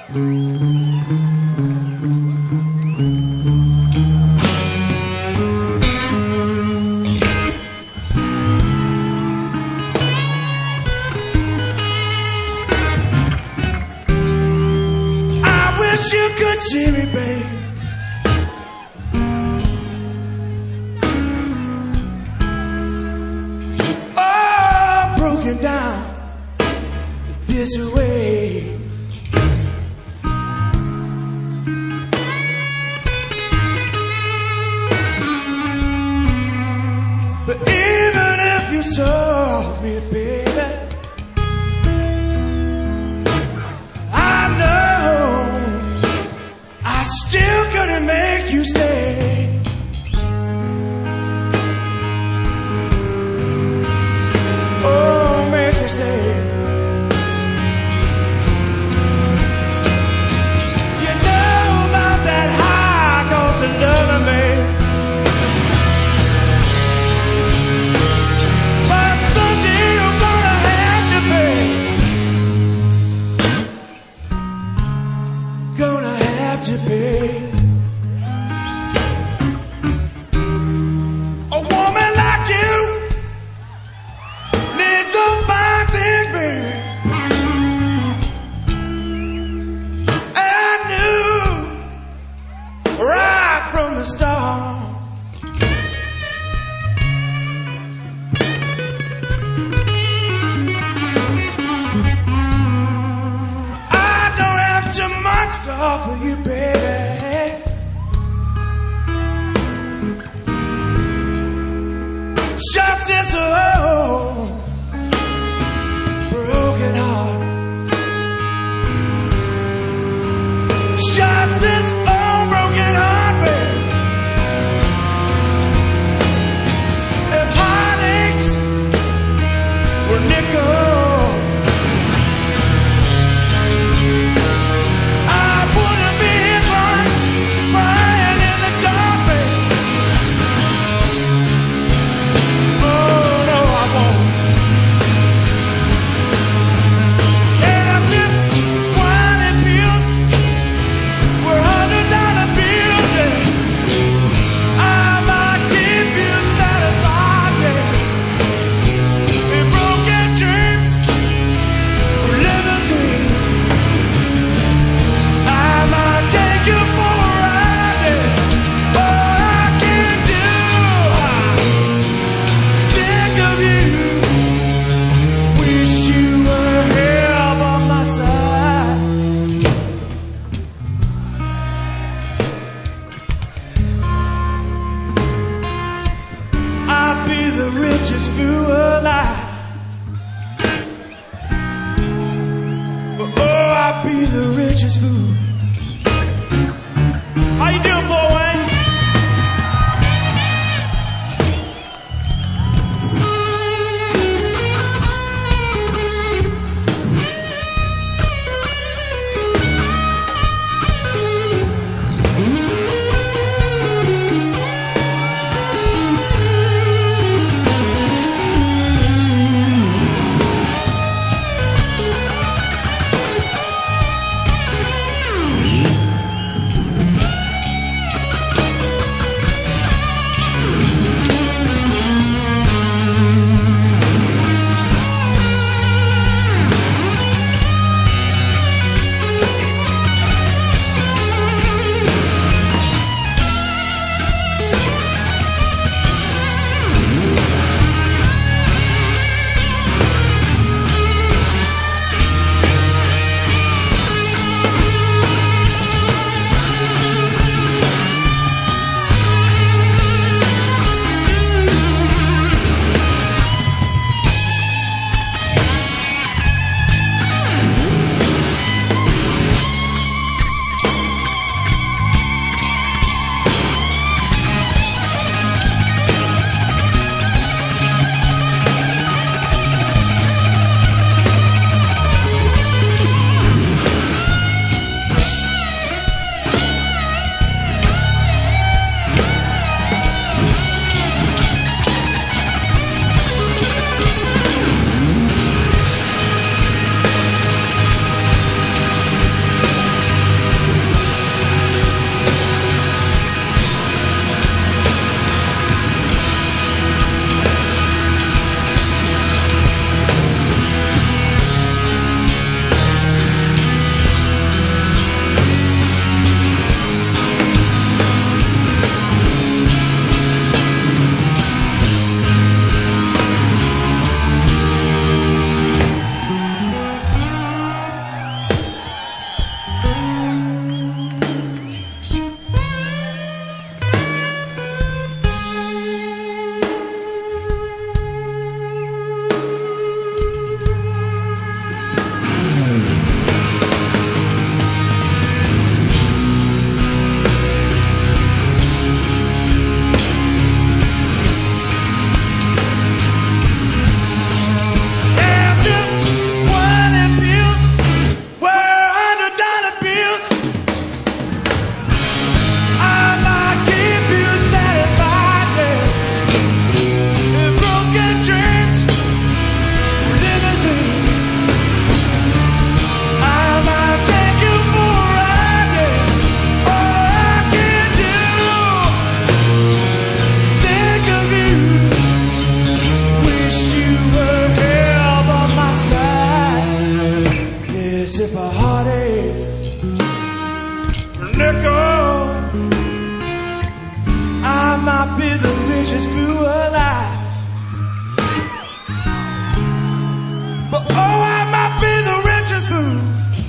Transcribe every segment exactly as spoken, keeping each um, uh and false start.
You could see me, babe. Oh, broken down this way. But even if you saw me, baby, I know I still couldn't make you stay. Oh, make you stay. You know about that high cost of loving me. But someday you're gonna have to pay. Gonna have to pay. A woman like you needs those fine things, baby. I knew right from the start. I don't have too much to offer you, baby. Just this old broken heart. Just this old broken heart, baby. If heartaches were nickel, I wouldn't be here crying, crying in the dark, baby. Oh no, I won't. And if wine and pills were hundred dollar bills, yeah, I might keep you satisfied, baby. If broken dreams were limousine, I might take you for a ride, yeah. All I can do, is think of you. Wish you were here by my side. I'd be the richest fool alive. Oh, I'd be the richest fool. How you doing, boy? heartache, nickel. I might be the richest fool alive, but oh, I might be the richest fool.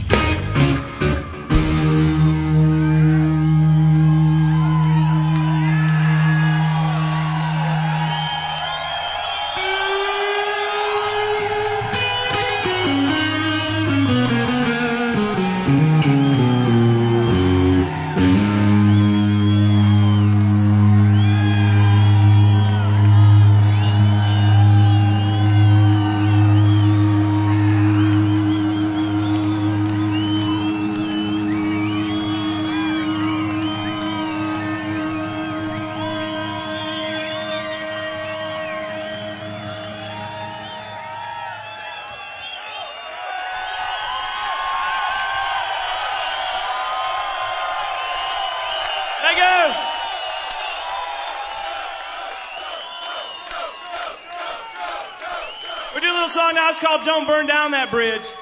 Thank you. We do a little song now. It's called "Don't Burn Down That Bridge."